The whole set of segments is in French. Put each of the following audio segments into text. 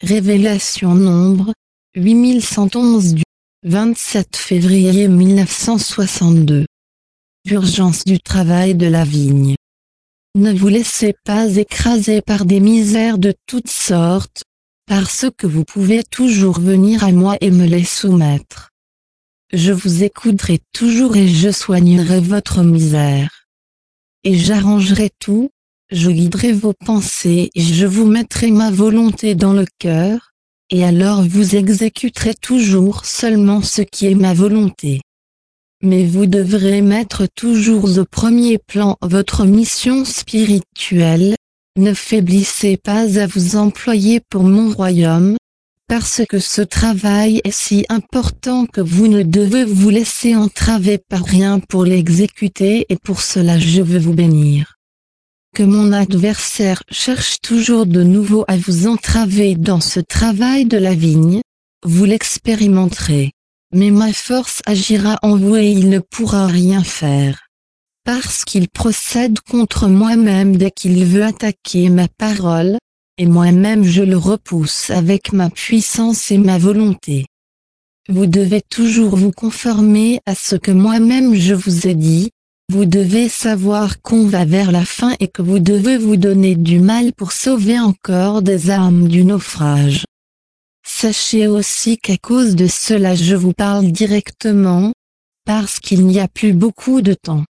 Révélation nombre 8111 du 27 février 1962. Urgence du travail de la vigne. Ne vous laissez pas écraser par des misères de toutes sortes, parce que vous pouvez toujours venir à moi et me les soumettre. Je vous écouterai toujours et je soignerai votre misère. Et j'arrangerai tout, je guiderai vos pensées et je vous mettrai ma volonté dans le cœur, et alors vous exécuterez toujours seulement ce qui est ma volonté. Mais vous devrez mettre toujours au premier plan votre mission spirituelle, ne faiblissez pas à vous employer pour mon royaume, parce que ce travail est si important que vous ne devez vous laisser entraver par rien pour l'exécuter et pour cela je veux vous bénir. Que mon adversaire cherche toujours de nouveau à vous entraver dans ce travail de la vigne, vous l'expérimenterez. Mais ma force agira en vous et il ne pourra rien faire. Parce qu'il procède contre moi-même dès qu'il veut attaquer ma parole, et moi-même je le repousse avec ma puissance et ma volonté. Vous devez toujours vous conformer à ce que moi-même je vous ai dit, vous devez savoir qu'on va vers la fin et que vous devez vous donner du mal pour sauver encore des âmes du naufrage. Sachez aussi qu'à cause de cela je vous parle directement, parce qu'il n'y a plus beaucoup de temps.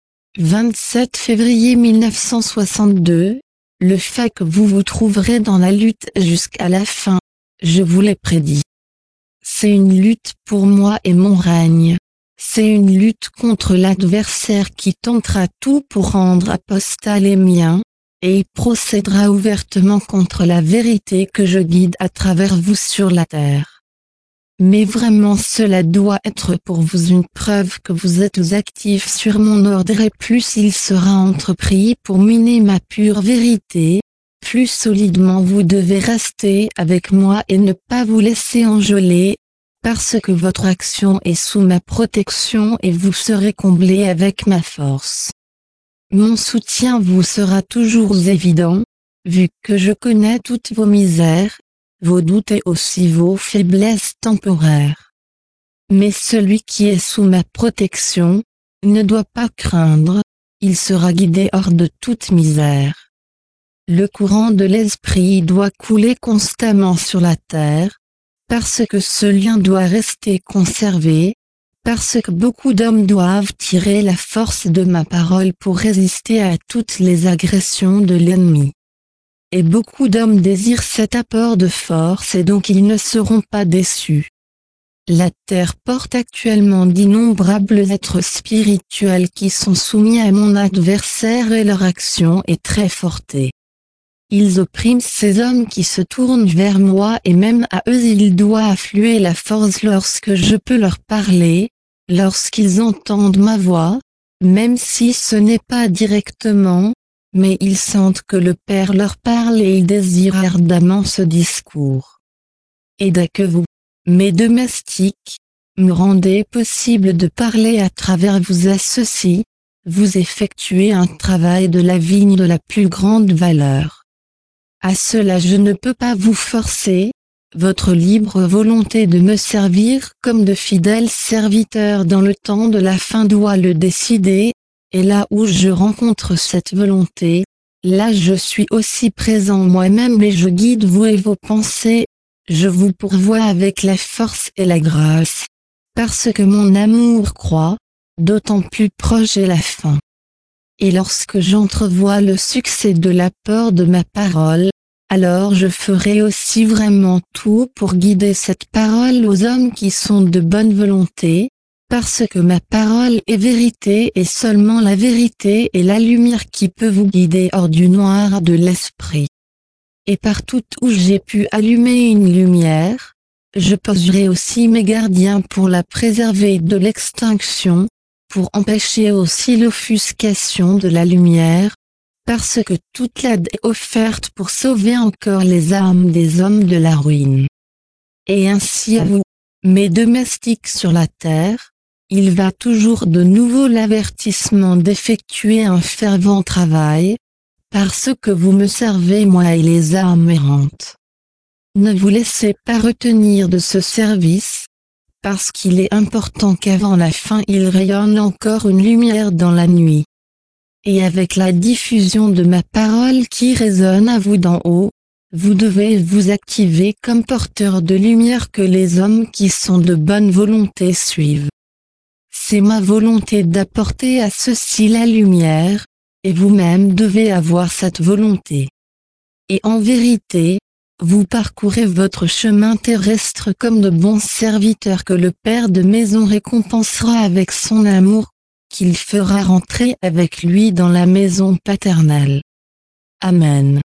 27 février 1962, le fait que vous vous trouverez dans la lutte jusqu'à la fin, je vous l'ai prédit. C'est une lutte pour moi et mon règne. C'est une lutte contre l'adversaire qui tentera tout pour rendre apostat les miens, et il procédera ouvertement contre la vérité que je guide à travers vous sur la terre. Mais vraiment cela doit être pour vous une preuve que vous êtes actifs sur mon ordre et plus il sera entrepris pour miner ma pure vérité, plus solidement vous devez rester avec moi et ne pas vous laisser enjôler, parce que votre action est sous ma protection et vous serez comblés avec ma force. Mon soutien vous sera toujours évident, vu que je connais toutes vos misères, vos doutes et aussi vos faiblesses temporaires. Mais celui qui est sous ma protection, ne doit pas craindre, il sera guidé hors de toute misère. Le courant de l'esprit doit couler constamment sur la terre, parce que ce lien doit rester conservé, parce que beaucoup d'hommes doivent tirer la force de ma parole pour résister à toutes les agressions de l'ennemi. Et beaucoup d'hommes désirent cet apport de force et donc ils ne seront pas déçus. La terre porte actuellement d'innombrables êtres spirituels qui sont soumis à mon adversaire et leur action est très forte. Ils oppriment ces hommes qui se tournent vers moi et même à eux il doit affluer la force lorsque je peux leur parler, lorsqu'ils entendent ma voix, même si ce n'est pas directement, mais ils sentent que le Père leur parle et ils désirent ardemment ce discours. Et dès que vous, mes domestiques, me rendez possible de parler à travers vous à ceci, vous effectuez un travail de la vigne de la plus grande valeur. À cela je ne peux pas vous forcer, votre libre volonté de me servir comme de fidèles serviteurs dans le temps de la fin doit le décider, et là où je rencontre cette volonté, là je suis aussi présent moi-même et je guide vous et vos pensées, je vous pourvois avec la force et la grâce, parce que mon amour croît, d'autant plus proche est la fin. Et lorsque j'entrevois le succès de l'apport de ma parole, alors je ferai aussi vraiment tout pour guider cette parole aux hommes qui sont de bonne volonté, parce que ma parole est vérité et seulement la vérité est la lumière qui peut vous guider hors du noir de l'esprit. Et partout où j'ai pu allumer une lumière, je poserai aussi mes gardiens pour la préserver de l'extinction, pour empêcher aussi l'offuscation de la lumière, parce que toute l'aide est offerte pour sauver encore les âmes des hommes de la ruine. Et ainsi à vous, mes domestiques sur la terre, il va toujours de nouveau l'avertissement d'effectuer un fervent travail, parce que vous me servez moi et les âmes errantes. Ne vous laissez pas retenir de ce service, parce qu'il est important qu'avant la fin il rayonne encore une lumière dans la nuit. Et avec la diffusion de ma parole qui résonne à vous d'en haut, vous devez vous activer comme porteur de lumière que les hommes qui sont de bonne volonté suivent. C'est ma volonté d'apporter à ceux-ci la lumière, et vous-même devez avoir cette volonté. Et en vérité, vous parcourez votre chemin terrestre comme de bons serviteurs que le père de maison récompensera avec son amour, qu'il fera rentrer avec lui dans la maison paternelle. Amen.